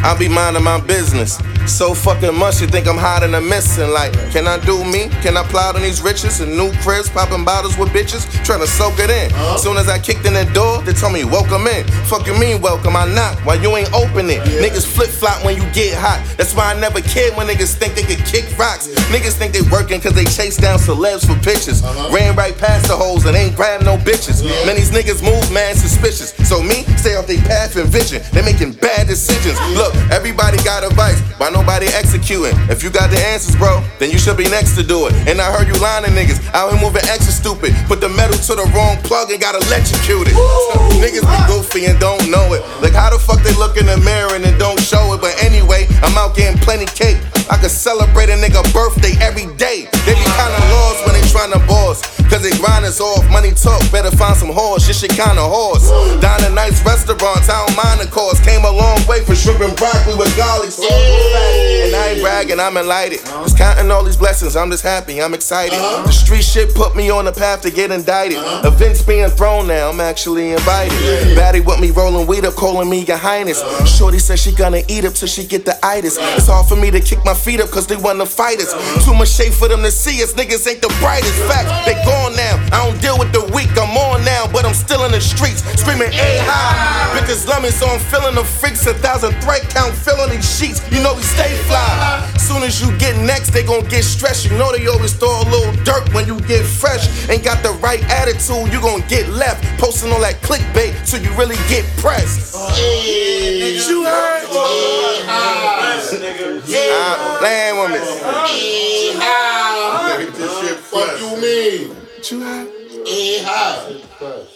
I be minding my business. So fucking much you think I'm hiding and missing. Like, can I do me? Can I plot on these riches and new cribs, popping bottles with bitches, trying to soak it in? Soon as I kicked in the door, they told me welcome in. Fucking mean welcome, I knock while you ain't open it. Niggas flip flop when you get hot. That's why I never cared when niggas think they could kick rocks. Niggas think they working cause they chase down celebs for pictures. Ran right past the hoes and ain't grab no bitches. Man, these niggas move mad suspicious. So me, stay off their path and vision. They making bad decisions. Look, everybody got advice, but nobody executing. If you got the answers, bro, then you should be next to do it. And I heard you lying to niggas out here moving extra stupid. Put the metal to the wrong plug and got electrocuted. Niggas be goofy and don't know it. Like how the fuck they look in the mirror and then don't show it. But anyway, I'm out getting plenty cake. I could celebrate a nigga birthday every day. They be kinda lost when they tryna boss, cause they grind us off. Money talk, better find some horse. This shit kinda horse. Down in nice restaurants, I don't mind the cost. Came a long way for shrimp and broccoli with garlic sauce. And I ain't bragging, I'm enlightened. Just counting all these blessings, I'm just happy, I'm excited. The street shit put me on the path to get indicted. Events being thrown now, I'm actually invited. Baddie with me rolling weed up, calling me your highness. Shorty said she gonna eat up till she get the itis. It's hard for me to kick my feet up cause they wanna fight us. Too much shade for them to see us, niggas ain't the brightest. Fact, they gone now, I don't deal with the weak, I'm on now. But I'm still in the streets, screaming A-high. Bitches love me so I'm feeling the freaks. 1,000 threat count, filling these sheets. You know we stay fly. Soon as you get next, they gon' get stressed. You know they always throw a little dirt when you get fresh. Ain't got the right attitude, you gon' get left. Posting all that clickbait so you really get pressed. You heard? Land woman. This shit, what you mean? You heard? E-high.